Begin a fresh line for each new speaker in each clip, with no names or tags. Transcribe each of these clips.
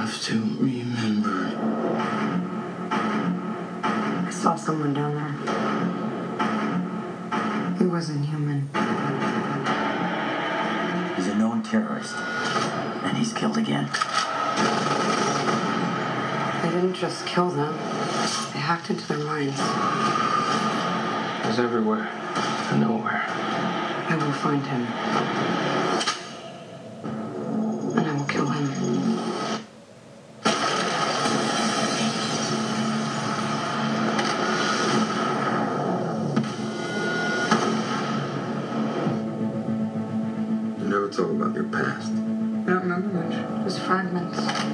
have to remember.
I saw someone down there. He wasn't human.
He's a known terrorist. And he's killed again.
They didn't just kill them. They hacked into their minds.
He's everywhere. And nowhere.
I will find him. And I will kill him.
You never talk about your past.
I don't remember much. Just fragments.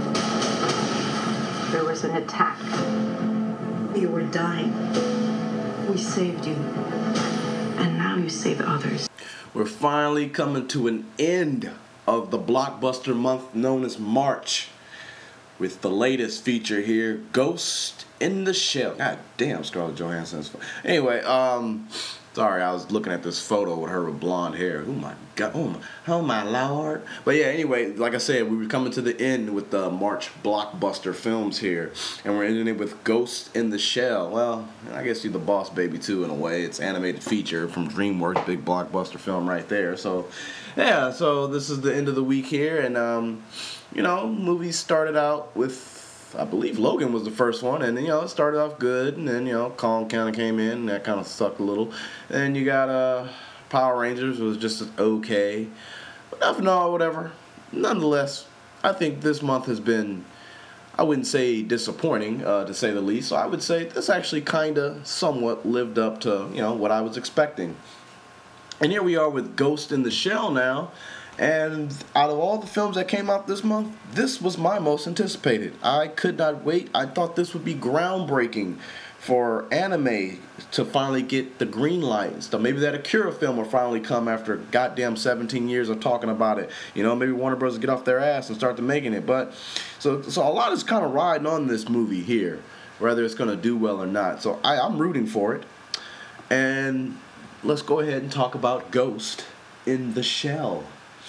There was an attack. You were dying. We saved you. And now you save others.
We're finally coming to an end of the blockbuster month known as March with the latest feature here, Ghost in the Shell. God damn, Scarlett Johansson's. Anyway, sorry, I was looking at this photo with her with blonde hair. Oh my god, oh my lord. But yeah, anyway, like I said, we were coming to the end with the March blockbuster films here, and we're ending it with Ghost in the Shell. Well, I guess you're the boss baby too in a way. It's animated feature from DreamWorks, big blockbuster film right there. So yeah, so this is the end of the week here, and you know, movies started out with, I believe Logan was the first one, and you know, it started off good, and then, you know, Kong kind of came in, and that kind of sucked a little. And you got Power Rangers was just okay, but nothing, whatever. Nonetheless, I think this month has been, I wouldn't say disappointing, to say the least. So I would say this actually kind of somewhat lived up to, you know, what I was expecting. And here we are with Ghost in the Shell now. And out of all the films that came out this month, this was my most anticipated. I could not wait. I thought this would be groundbreaking for anime to finally get the green light. So maybe that Akira film will finally come after goddamn 17 years of talking about it. You know, maybe Warner Bros. Get off their ass and start to making it. But so a lot is kind of riding on this movie here, whether it's going to do well or not. So I'm rooting for it. And let's go ahead and talk about Ghost in the Shell.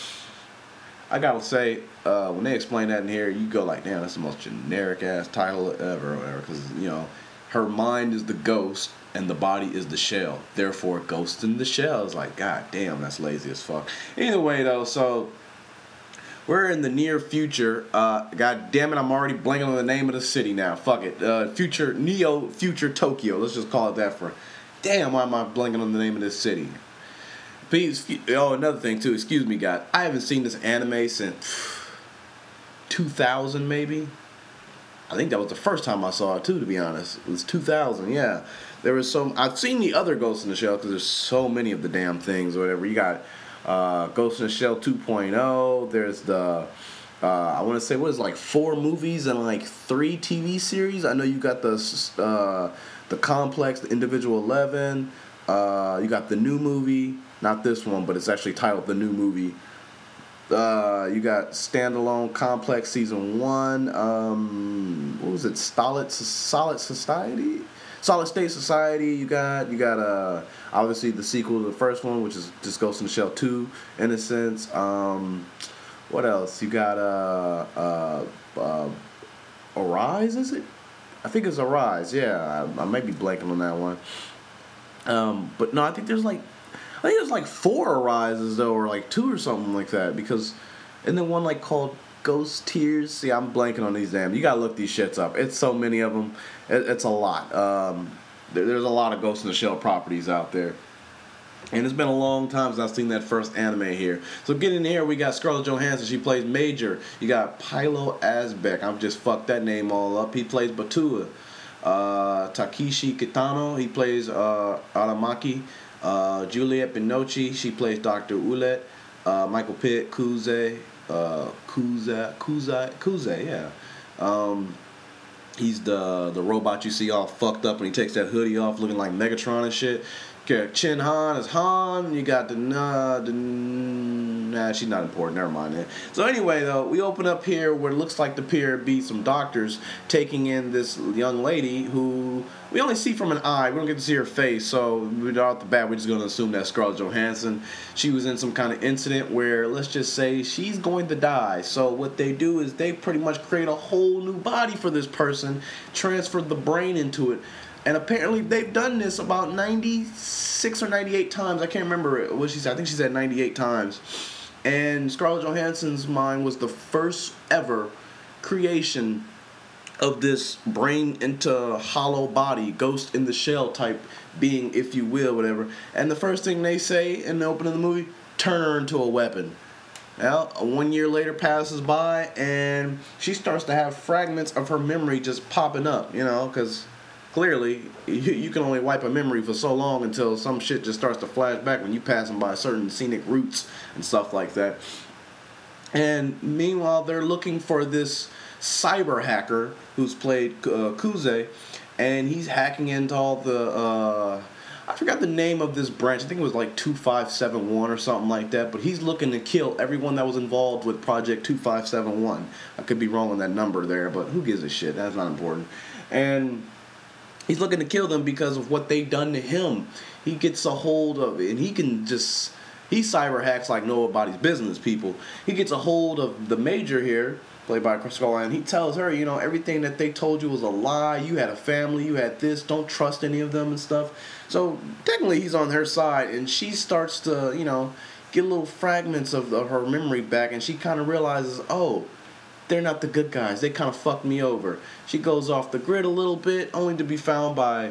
I gotta say, when they explain that in here, you go like, damn, that's the most generic ass title ever, or whatever. Because, you know, her mind is the ghost and the body is the shell. Therefore, Ghost in the Shell is like, god damn, that's lazy as fuck. Either way, though, so we're in the near future. God damn it, I'm already blanking on the name of the city now. Fuck it. Future Tokyo. Let's just call it that for. Damn, why am I blanking on the name of this city? Please, another thing too, excuse me, guys. I haven't seen this anime since 2000, maybe. I think that was the first time I saw it too, to be honest. It was 2000, yeah. There was I've seen the other Ghost in the Shell because there's so many of the damn things or whatever. You got Ghost in the Shell 2.0. There's the, I want to say, what is it, like 4 movies and like 3 TV series. I know you got the Complex, the Individual 11. You got the new movie. Not this one, but it's actually titled The New Movie. You got Standalone Complex Season 1. What was it? Solid Society? Solid State Society. You got obviously the sequel to the first one, which is just Ghost in the Shell 2, in a sense. What else? You got Arise, is it? I think it's Arise, yeah. I might be blanking on that one. But no, I think there's like 4 Arises though, or like 2 or something like that. Because, and then one like called Ghost Tears. See, I'm blanking on these damn. You gotta look these shits up. It's so many of them. It's a lot. There's a lot of Ghost in the Shell properties out there. And it's been a long time since I've seen that first anime here. So getting here, we got Scarlett Johansson. She plays Major. You got Pilo Asbeck. I've just fucked that name all up. He plays Batua. Takeshi Kitano. He plays Aramaki. Juliette Binoche, she plays Dr. Ouellette. Michael Pitt, Kuze, yeah. He's the robot you see all fucked up and he takes that hoodie off looking like Megatron and shit. Okay, Chin Han is Han. You got nah, she's not important. Never mind that. So anyway, though, we open up here where it looks like the appear to be some doctors taking in this young lady who we only see from an eye. We don't get to see her face, so right off the bat, we're just going to assume that's Scarlett Johansson. She was in some kind of incident where, let's just say, she's going to die. So what they do is they pretty much create a whole new body for this person, transfer the brain into it. And apparently they've done this about 96 or 98 times. I can't remember what she said. I think she said 98 times. And Scarlett Johansson's mind was the first ever creation of this brain into hollow body, ghost in the shell type being, if you will, whatever. And the first thing they say in the opening of the movie, turn her into a weapon. Well, 1 year later passes by and she starts to have fragments of her memory just popping up, because clearly, you can only wipe a memory for so long until some shit just starts to flash back when you passing by certain scenic routes and stuff like that. And meanwhile, they're looking for this cyber hacker who's played Kuze, and he's hacking into all the I forgot the name of this branch. I think it was like 2571 or something like that. But he's looking to kill everyone that was involved with Project 2571. I could be wrong on that number there, but who gives a shit? That's not important. And he's looking to kill them because of what they've done to him. He gets a hold of it, and he cyber hacks like nobody's business, people. He gets a hold of the Major here, played by Chris Scarlett, and he tells her, everything that they told you was a lie. You had a family, you had this, don't trust any of them and stuff. So technically he's on her side, and she starts to, get little fragments of her memory back, and she kind of realizes, oh, they're not the good guys. They kind of fucked me over. She goes off the grid a little bit, only to be found by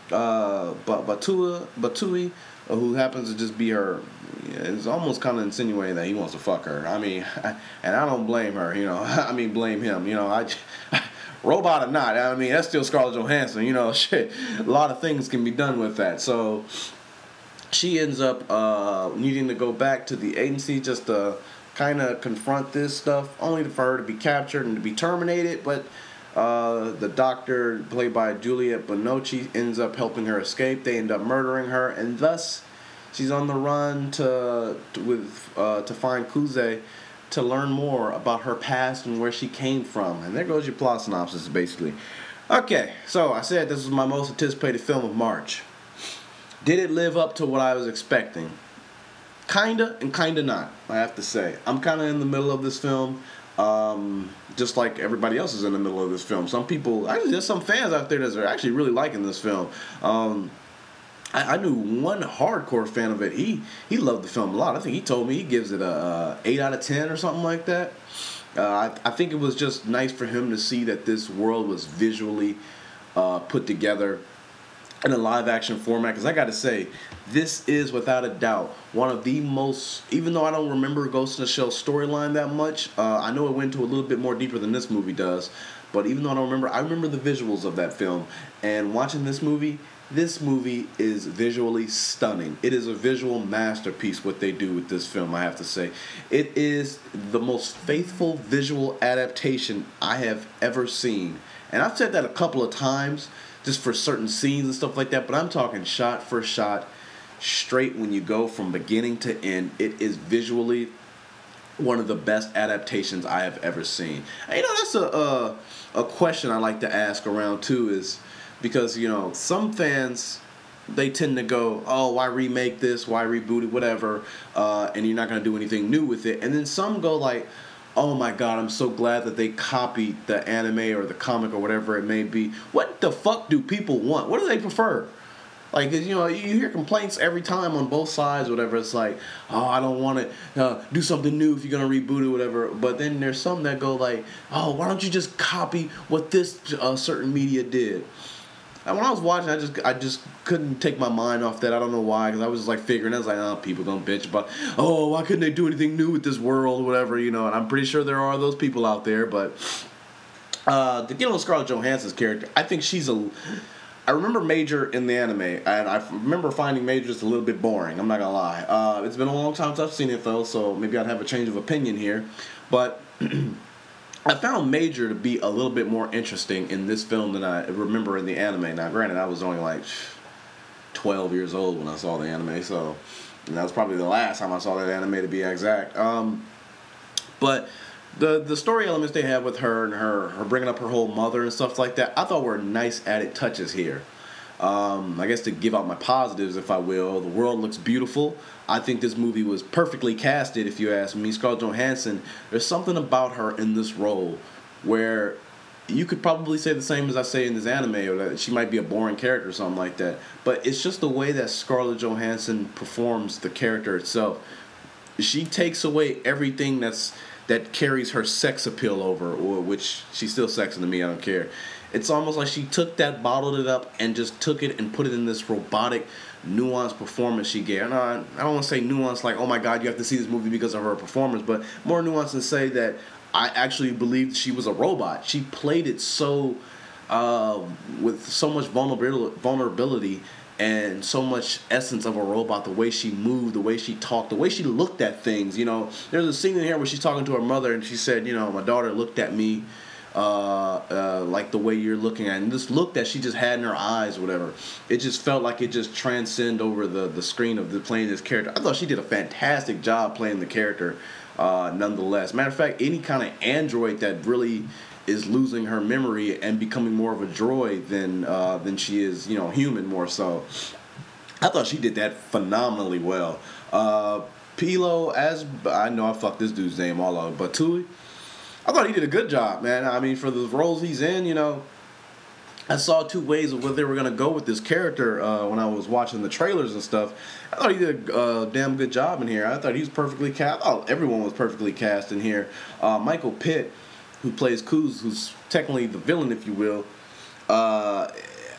Batui, who happens to just be her. It's almost kind of insinuating that he wants to fuck her. I mean, and I don't blame her. Blame him. Robot or not. I mean, that's still Scarlett Johansson. Shit. A lot of things can be done with that. So she ends up needing to go back to the agency just to kind of confront this stuff, only for her to be captured and to be terminated. But the doctor, played by Juliette Binoche, ends up helping her escape. They end up murdering her, and thus she's on the run to find Kuze to learn more about her past and where she came from. And there goes your plot synopsis, basically. Okay, so I said this was my most anticipated film of March. Did it live up to what I was expecting? Kinda and kinda not, I have to say. I'm kind of in the middle of this film, just like everybody else is in the middle of this film. Some people, actually there's some fans out there that are actually really liking this film. I knew one hardcore fan of it. He loved the film a lot. I think he told me he gives it a 8 out of 10 or something like that. I think it was just nice for him to see that this world was visually put together in a live action format, because I gotta say, this is without a doubt one of the most, even though I don't remember Ghost in the Shell storyline that much, I know it went to a little bit more deeper than this movie does, but even though I remember the visuals of that film. And watching this movie is visually stunning. It is a visual masterpiece what they do with this film, I have to say. It is the most faithful visual adaptation I have ever seen. And I've said that a couple of times, just for certain scenes and stuff like that, but I'm talking shot for shot, straight when you go from beginning to end. It is visually one of the best adaptations I have ever seen. And, that's a question I like to ask around too, is because, some fans, they tend to go, oh, why remake this, why reboot it, whatever, and you're not going to do anything new with it. And then some go like, oh my god, I'm so glad that they copied the anime or the comic or whatever it may be. What the fuck do people want? What do they prefer? Like, you hear complaints every time on both sides, whatever. It's like, oh, I don't want to do something new if you're going to reboot it, whatever. But then there's some that go like, oh, why don't you just copy what this certain media did? And when I was watching, I just couldn't take my mind off that. I don't know why, because I was just like figuring, I was like, oh, people don't bitch about, oh, why couldn't they do anything new with this world, whatever, And I'm pretty sure there are those people out there, but to get on Scarlett Johansson's character, I think I remember Major in the anime, and I remember finding Major just a little bit boring. I'm not gonna lie. It's been a long time since I've seen it though, so maybe I'd have a change of opinion here, but I found Major to be a little bit more interesting in this film than I remember in the anime. Now, granted, I was only like 12 years old when I saw the anime, so and that was probably the last time I saw that anime, to be exact. But the story elements they have with her and her bringing up her whole mother and stuff like that, I thought were nice added touches here. I guess to give out my positives, if I will, the world looks beautiful. I think this movie was perfectly casted, if you ask me. Scarlett Johansson, there's something about her in this role where you could probably say the same as I say in this anime, or that she might be a boring character or something like that. But it's just the way that Scarlett Johansson performs the character itself. She takes away everything that carries her sex appeal over, or which she's still sexing to me, I don't care. It's almost like she took that, bottled it up, and just took it and put it in this robotic, nuanced performance she gave. And I don't want to say nuanced like, oh my God, you have to see this movie because of her performance, but more nuanced to say that I actually believed she was a robot. She played it so, with so much vulnerability and so much essence of a robot, the way she moved, the way she talked, the way she looked at things. You know, there's a scene in here where she's talking to her mother and she said, you know, my daughter looked at me like the way you're looking at it. And this look that she just had in her eyes or whatever, it just felt like it just transcended over the screen of playing this character. I thought she did a fantastic job playing the character nonetheless. Matter of fact, any kind of android that really is losing her memory and becoming more of a droid than she is, you know, human more so. I thought she did that phenomenally well. Pilo, as I know I fucked this dude's name all up, but Tui, I thought he did a good job, man. I mean, for the roles he's in, you know, I saw two ways of where they were going to go with this character when I was watching the trailers and stuff. I thought he did a damn good job in here. I thought he was perfectly cast. Oh, everyone was perfectly cast in here. Michael Pitt, who plays Kuz, who's technically the villain, if you will, I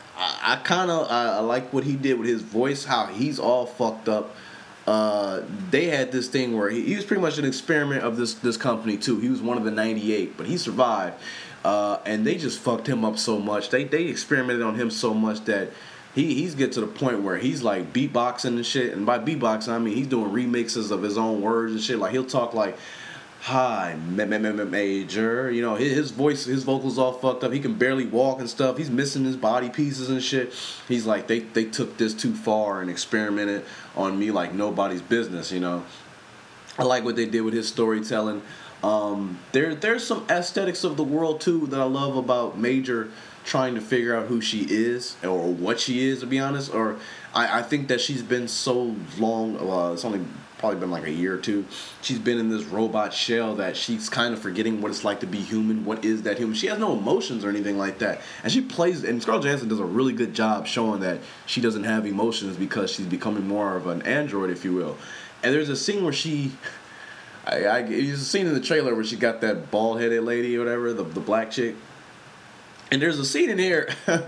like what he did with his voice, how he's all fucked up. They had this thing where he was pretty much an experiment of this company too. He was one of the 98, but he survived. And they just fucked him up so much. They experimented on him so much that he's get to the point where he's like beatboxing and shit. And by beatboxing, I mean he's doing remixes of his own words and shit. Like he'll talk like, "Hi, Major." You know, his voice, his vocals all fucked up. He can barely walk and stuff. He's missing his body pieces and shit. He's like, they took this too far and experimented on me like nobody's business, you know. I like what they did with his storytelling. There's some aesthetics of the world too that I love about Major trying to figure out who she is or what she is, to be honest. Or I think that she's been so long. It's only probably been like a year or two. She's been in this robot shell that she's kind of forgetting what it's like to be human. What is that human? She has no emotions or anything like that. And she plays, and Scarlett Johansson does a really good job showing that she doesn't have emotions because she's becoming more of an android, if you will. And there's a scene where there's a scene in the trailer where she got that bald-headed lady or whatever, the black chick. And there's a scene in here,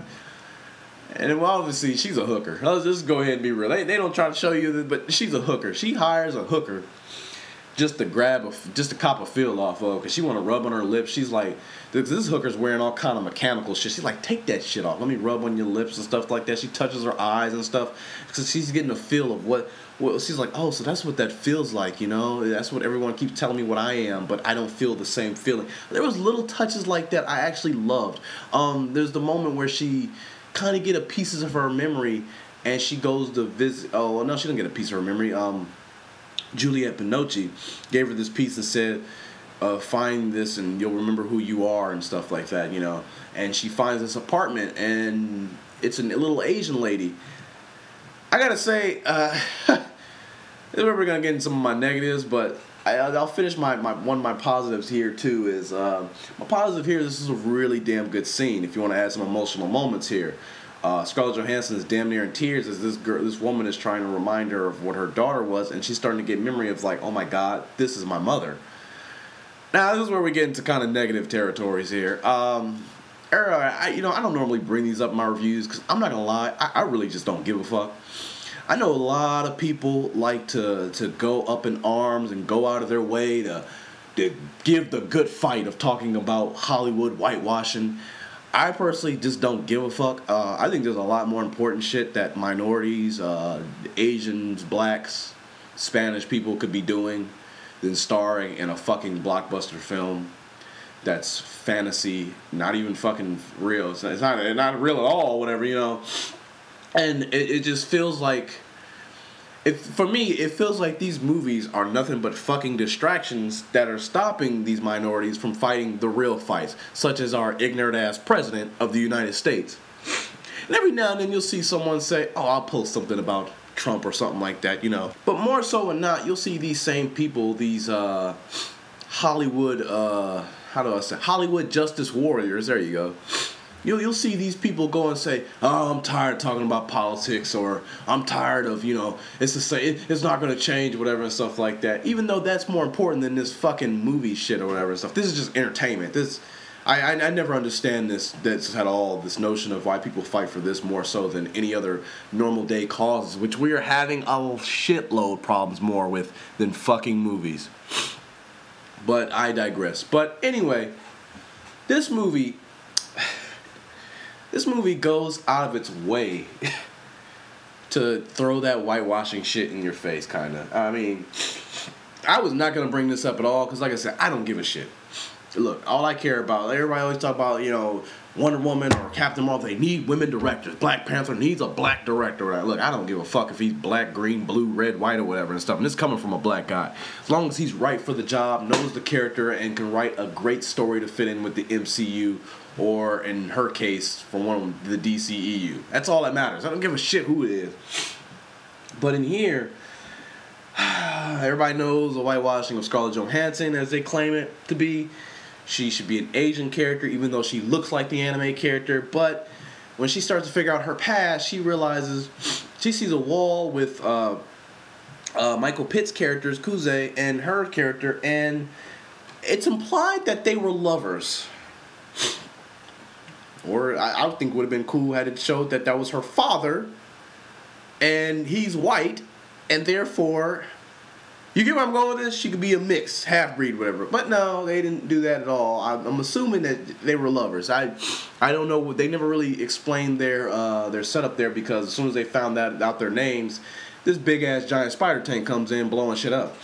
and well, obviously she's a hooker. Let's just go ahead and be real. They don't try to show you this, but she's a hooker. She hires a hooker just to cop a feel off of, because she want to rub on her lips. She's like, this hooker's wearing all kind of mechanical shit. She's like, take that shit off. Let me rub on your lips and stuff like that. She touches her eyes and stuff because she's getting a feel of what she's like, oh, so that's what that feels like, you know? That's what everyone keeps telling me what I am, but I don't feel the same feeling. There was little touches like that I actually loved. There's the moment where she kind of get a pieces of her memory and she goes to visit. Oh, no, she didn't get a piece of her memory. Juliette Binoche gave her this piece and said, find this and you'll remember who you are and stuff like that, you know. And she finds this apartment and it's a little Asian lady. I gotta say, this is where we're gonna get into some of my negatives, but I'll finish my one of my positives here too. Is my positive here? This is a really damn good scene. If you want to add some emotional moments here, Scarlett Johansson is damn near in tears as this woman is trying to remind her of what her daughter was, and she's starting to get memory of like, oh my God, this is my mother. Now this is where we get into kind of negative territories here. I don't normally bring these up in my reviews because I'm not gonna lie, I really just don't give a fuck. I know a lot of people like to go up in arms and go out of their way to give the good fight of talking about Hollywood whitewashing. I personally just don't give a fuck. I think there's a lot more important shit that minorities, Asians, blacks, Spanish people could be doing than starring in a fucking blockbuster film that's fantasy, not even fucking real. It's not real at all, whatever, you know. And it just feels like, for me, it feels like these movies are nothing but fucking distractions that are stopping these minorities from fighting the real fights, such as our ignorant-ass president of the United States. And every now and then you'll see someone say, oh, I'll post something about Trump or something like that, you know. But more so than not, you'll see these same people, these Hollywood, Hollywood justice warriors, there you go. You'll see these people go and say, oh, I'm tired of talking about politics, or I'm tired of, you know, it's the same, it's not going to change, whatever, and stuff like that. Even though that's more important than this fucking movie shit or whatever and stuff. This is just entertainment. I never understand this at all, this notion of why people fight for this more so than any other normal day causes, which we are having a shitload problems more with than fucking movies. But I digress. But anyway, this movie goes out of its way to throw that whitewashing shit in your face, kind of. I mean, I was not going to bring this up at all because, like I said, I don't give a shit. Look, all I care about, everybody always talk about, you know, Wonder Woman or Captain Marvel, they need women directors. Black Panther needs a black director. Look, I don't give a fuck if he's black, green, blue, red, white, or whatever and stuff. And this is coming from a black guy. As long as he's right for the job, knows the character, and can write a great story to fit in with the MCU, or in her case, from one of the DCEU. That's all that matters. I don't give a shit who it is. But in here, everybody knows the whitewashing of Scarlett Johansson, as they claim it to be. She should be an Asian character, even though she looks like the anime character. But when she starts to figure out her past, she realizes she sees a wall with Michael Pitt's character's Kuze and her character, and it's implied that they were lovers. Or I think it would have been cool had it showed that that was her father, and he's white, and therefore, you get where I'm going with this? She could be a mix, half-breed, whatever. But no, they didn't do that at all. I'm assuming that they were lovers. I don't know. They never really explained their setup there, because as soon as they found out their names, this big-ass giant spider tank comes in blowing shit up.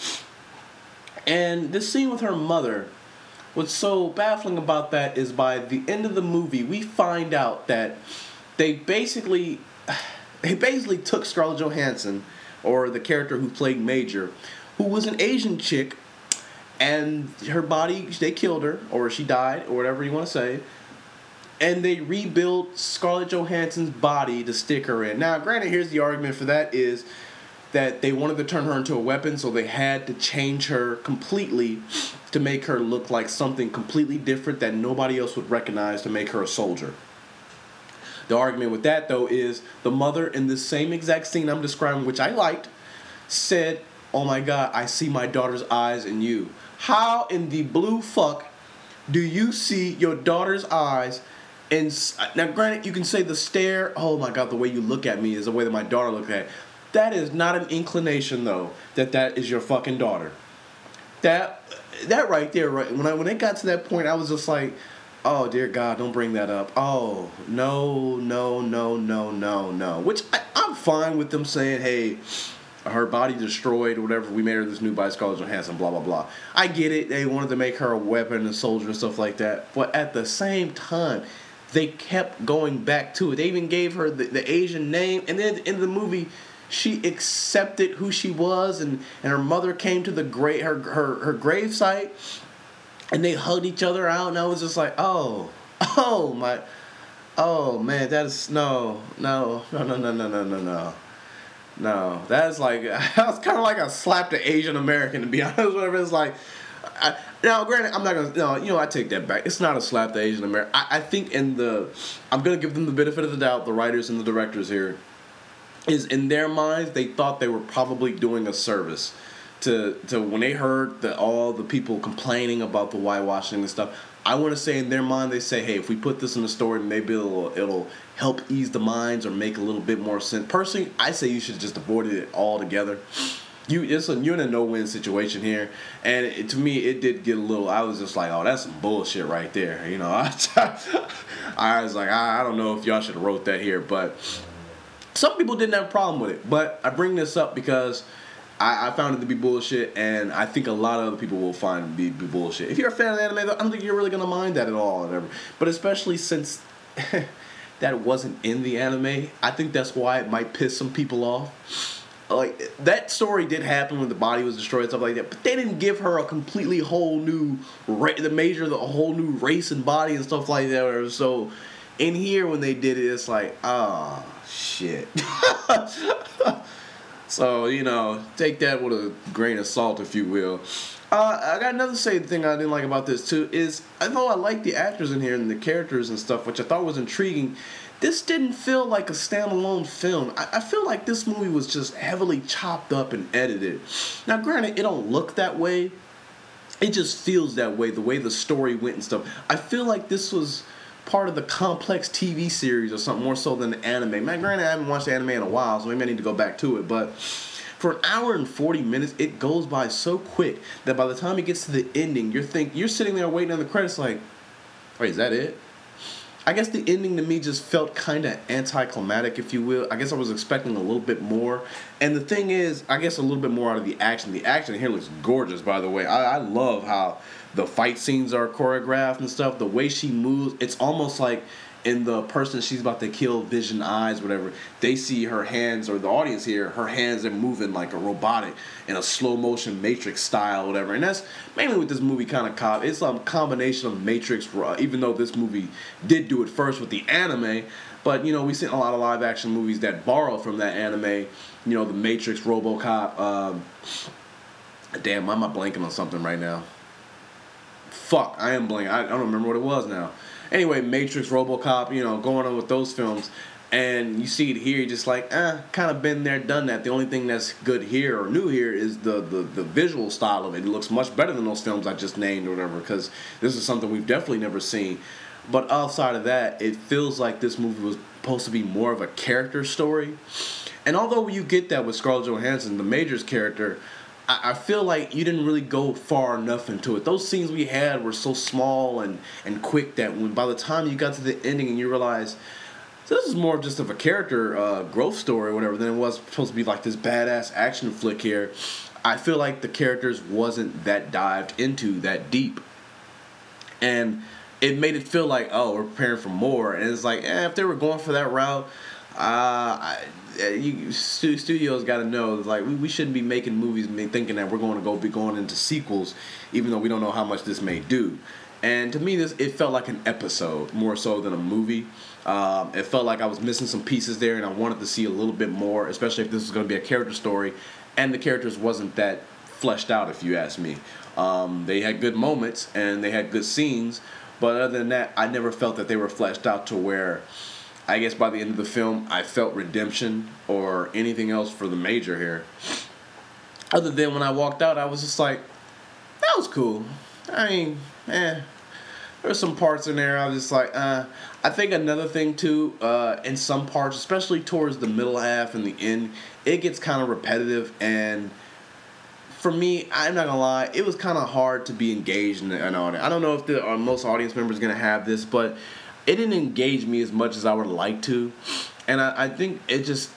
And this scene with her mother, what's so baffling about that is by the end of the movie, we find out that they basically took Scarlett Johansson, or the character who played Major, who was an Asian chick, and her body, they killed her, or she died, or whatever you want to say, and they rebuilt Scarlett Johansson's body to stick her in. Now, granted, here's the argument for that is that they wanted to turn her into a weapon, so they had to change her completely to make her look like something completely different that nobody else would recognize, to make her a soldier. The argument with that, though, is the mother in the same exact scene I'm describing, which I liked, said, oh my God, I see my daughter's eyes in you. How in the blue fuck do you see your daughter's eyes? And now, granted, you can say the stare, oh my God, the way you look at me is the way that my daughter looked at. That is not an inclination, though, that is your fucking daughter. That right there, right, when it got to that point, I was just like, oh, dear God, don't bring that up. Oh, no. Which I'm fine with them saying, hey, her body destroyed or whatever, we made her this new by Scarlett Johansson, blah, blah, blah. I get it. They wanted to make her a weapon, a soldier, and stuff like that. But at the same time, they kept going back to it. They even gave her the Asian name. And then in the movie, she accepted who she was, and her mother came to the her grave site, and they hugged each other out, and I was just like, oh man, that is, no, that's like, that's kind of like a slap to Asian American, to be honest, whatever. It's like, now granted, I'm not gonna, no, you know, I take that back. It's not a slap to Asian American. I think I'm gonna give them the benefit of the doubt, the writers and the directors here, is in their minds, they thought they were probably doing a service to when they heard all the people complaining about the whitewashing and stuff. I want to say in their mind, they say, hey, if we put this in the story, maybe it'll help ease the minds or make a little bit more sense. Personally, I say you should have just avoided it altogether. You're in a no-win situation here, and to me, it did get a little. I was just like, oh, that's some bullshit right there. You know, I was like, I don't know if y'all should have wrote that here, but some people didn't have a problem with it. But I bring this up because I found it to be bullshit, and I think a lot of other people will find it to be bullshit. If you're a fan of anime, I don't think you're really going to mind that at all. But especially since that it wasn't in the anime. I think that's why it might piss some people off. Like, that story did happen when the body was destroyed and stuff like that, but they didn't give her a completely whole new the whole new race and body and stuff like that. So in here when they did it, it's like, ah, shit. So, you know, take that with a grain of salt, if you will. I got another thing I didn't like about this too is, although I like the actors in here and the characters and stuff, which I thought was intriguing, this didn't feel like a standalone film. I feel like this movie was just heavily chopped up and edited. Now, granted, it don't look that way. It just feels that way, the way the story went and stuff. I feel like this was part of the complex TV series or something more so than the anime. Man, granted, I haven't watched the anime in a while, so maybe I need to go back to it. But for an hour and 40 minutes, it goes by so quick that by the time it gets to the ending, you're sitting there waiting on the credits like, wait, is that it? I guess the ending to me just felt kind of anticlimactic, if you will. I guess I was expecting a little bit more. And the thing is, I guess a little bit more out of the action. The action here looks gorgeous, by the way. I love how the fight scenes are choreographed and stuff. The way she moves, it's almost like in the person she's about to kill, Vision Eyes, whatever, they see her hands, or the audience here, her hands are moving like a robotic in a slow motion Matrix style, whatever. And that's mainly what this movie kind of caught. It's a combination of Matrix, even though this movie did do it first with the anime. But, you know, we've seen a lot of live action movies that borrow from that anime. You know, the Matrix, RoboCop. Damn, why am I blanking on something right now? Fuck, I am blanking. I don't remember what it was now. Anyway, Matrix, RoboCop, you know, going on with those films. And you see it here, you're just like, kind of been there, done that. The only thing that's good here or new here is the visual style of it. It looks much better than those films I just named or whatever, because this is something we've definitely never seen. But outside of that, it feels like this movie was supposed to be more of a character story. And although you get that with Scarlett Johansson, the Major's character, I feel like you didn't really go far enough into it. Those scenes we had were so small and quick that when by the time you got to the ending and you realize this is more just of a character growth story or whatever than it was supposed to be like this badass action flick here, I feel like the characters wasn't that dived into that deep. And it made it feel like, oh, we're preparing for more. And it's like, if they were going for that route, studios got to know, like, we shouldn't be making movies thinking that we're going to be going into sequels, even though we don't know how much this may do. And to me, it felt like an episode more so than a movie. It felt like I was missing some pieces there, and I wanted to see a little bit more, especially if this was going to be a character story, and the characters wasn't that fleshed out, if you ask me. They had good moments and they had good scenes, but other than that, I never felt that they were fleshed out to where, I guess by the end of the film, I felt redemption or anything else for the Major here. Other than when I walked out, I was just like, that was cool. I mean, there's some parts in there I was just like, I think another thing too, in some parts, especially towards the middle half and the end, it gets kind of repetitive, and for me, I'm not gonna lie, it was kind of hard to be engaged in an audience. I don't know if most audience members are gonna have this, but it didn't engage me as much as I would like to. And I think it just,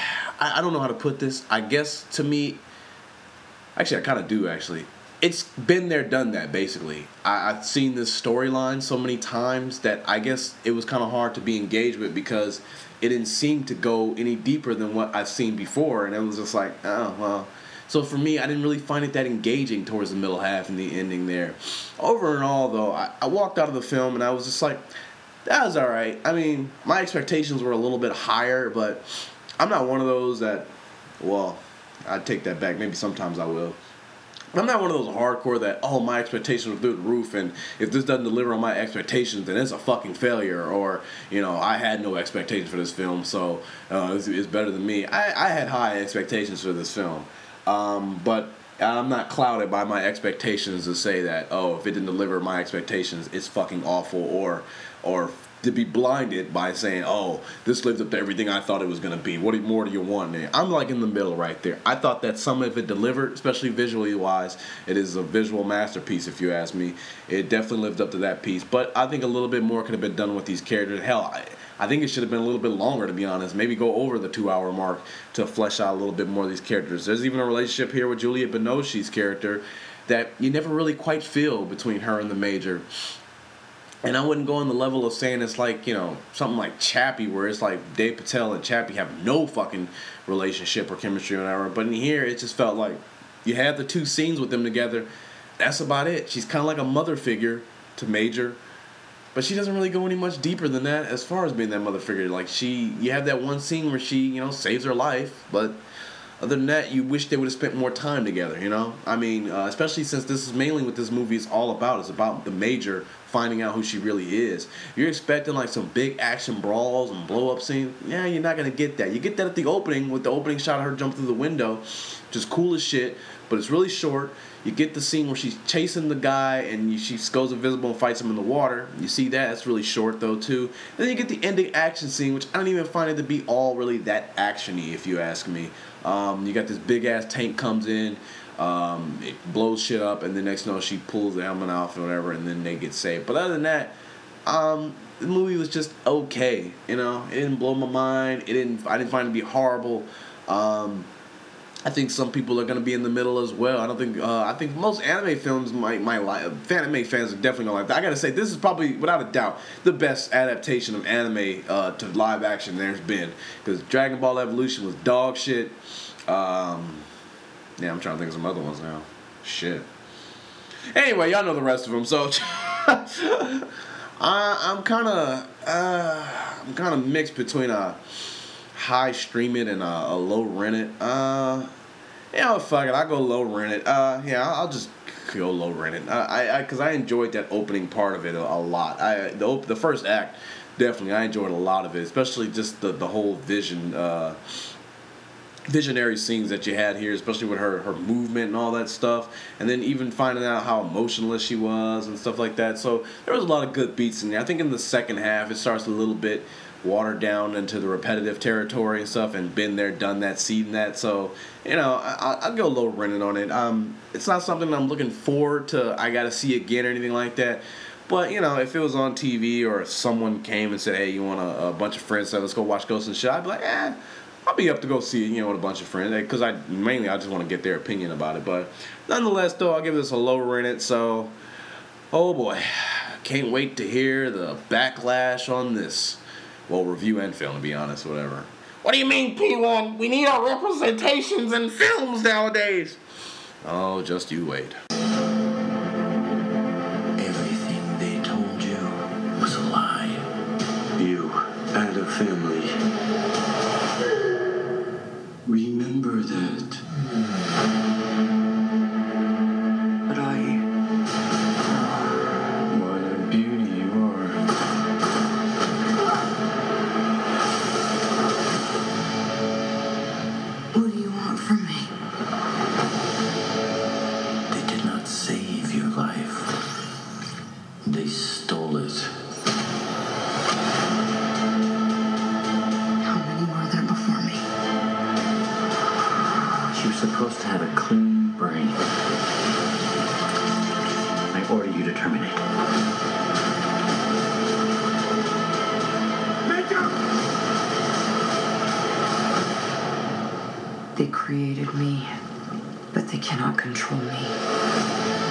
I don't know how to put this. I guess to me, actually I kind of do actually. It's been there, done that, basically. I've seen this storyline so many times that I guess it was kind of hard to be engaged with because it didn't seem to go any deeper than what I've seen before. And it was just like, oh, well. So for me, I didn't really find it that engaging towards the middle half and the ending there. Over and all, though, I walked out of the film and I was just like, that was all right. I mean, my expectations were a little bit higher, but I'm not one of those that, well, I'd take that back. Maybe sometimes I will. I'm not one of those hardcore that, oh, my expectations were through the roof, and if this doesn't deliver on my expectations, then it's a fucking failure, or, you know, I had no expectations for this film, so it's better than me. I had high expectations for this film, but I'm not clouded by my expectations to say that, oh, if it didn't deliver my expectations, it's fucking awful, or to be blinded by saying, oh, this lived up to everything I thought it was going to be. What more do you want there? I'm like in the middle right there. I thought that some of it delivered, especially visually wise. It is a visual masterpiece, if you ask me. It definitely lived up to that piece. But I think a little bit more could have been done with these characters. Hell, I think it should have been a little bit longer, to be honest. Maybe go over the 2-hour mark to flesh out a little bit more of these characters. There's even a relationship here with Juliette Binoche's character that you never really quite feel between her and the Major. And I wouldn't go on the level of saying it's like, something like Chappie, where it's like Dave Patel and Chappie have no fucking relationship or chemistry or whatever. But in here, it just felt like you had the two scenes with them together. That's about it. She's kind of like a mother figure to Major. But she doesn't really go any much deeper than that as far as being that mother figure. Like, you have that one scene where she, saves her life. But other than that, you wish they would have spent more time together, I mean, especially since this is mainly what this movie is all about. It's about the Major finding out who she really is. If you're expecting like some big action brawls and blow up scenes, yeah, you're not gonna get that. You get that at the opening with the opening shot of her jump through the window, which is cool as shit, but it's really short. You get the scene where she's chasing the guy and she goes invisible and fights him in the water. You see that. That's really short though too. And then you get the ending action scene, which I don't even find it to be all really that action-y, if you ask me. You got this big ass tank comes in. It blows shit up, and the next thing you know, she pulls the helmet off and whatever, and then they get saved. But other than that, the movie was just okay. It didn't blow my mind. I didn't find it to be horrible. I think some people are gonna be in the middle as well. I think most anime films might like. Anime fans are definitely gonna like that. I gotta say, this is probably, without a doubt, the best adaptation of anime to live action there's been. Because Dragon Ball Evolution was dog shit. Yeah, I'm trying to think of some other ones now. Shit. Anyway, y'all know the rest of them. So I'm kind of mixed between a high stream it and a low rent it. Fuck it. I'll go low rent it. I'll just go low rent it. Because I enjoyed that opening part of it a lot. The first act, definitely, I enjoyed a lot of it, especially just the whole visionary scenes that you had here, especially with her movement and all that stuff, and then even finding out how emotionless she was and stuff like that. So there was a lot of good beats in there. I think in the second half it starts a little bit watered down into the repetitive territory and stuff, and been there, done that, seen that. So I'll go low rented on it. It's not something I'm looking forward to. I gotta see again or anything like that. But, if it was on TV or if someone came and said, hey, you want a bunch of friends, so let's go watch Ghost in the Shell, I'd be like, I'll be up to go see it, with a bunch of friends, because I just want to get their opinion about it. But nonetheless, though, I'll give this a low rented. So, oh boy, can't wait to hear the backlash on this. Well, review and film, to be honest, whatever. What do you mean, P1? We need our representations in films nowadays. Oh, just you wait.
Everything they told you was a lie. You had a family. Remember that.
What are you?
What a beauty you are.
What do you want from me?
They did not save your life. They stole it.
How many were there before me?
You're supposed to have a clean brain. I order you to terminate.
They created me, but they cannot control me.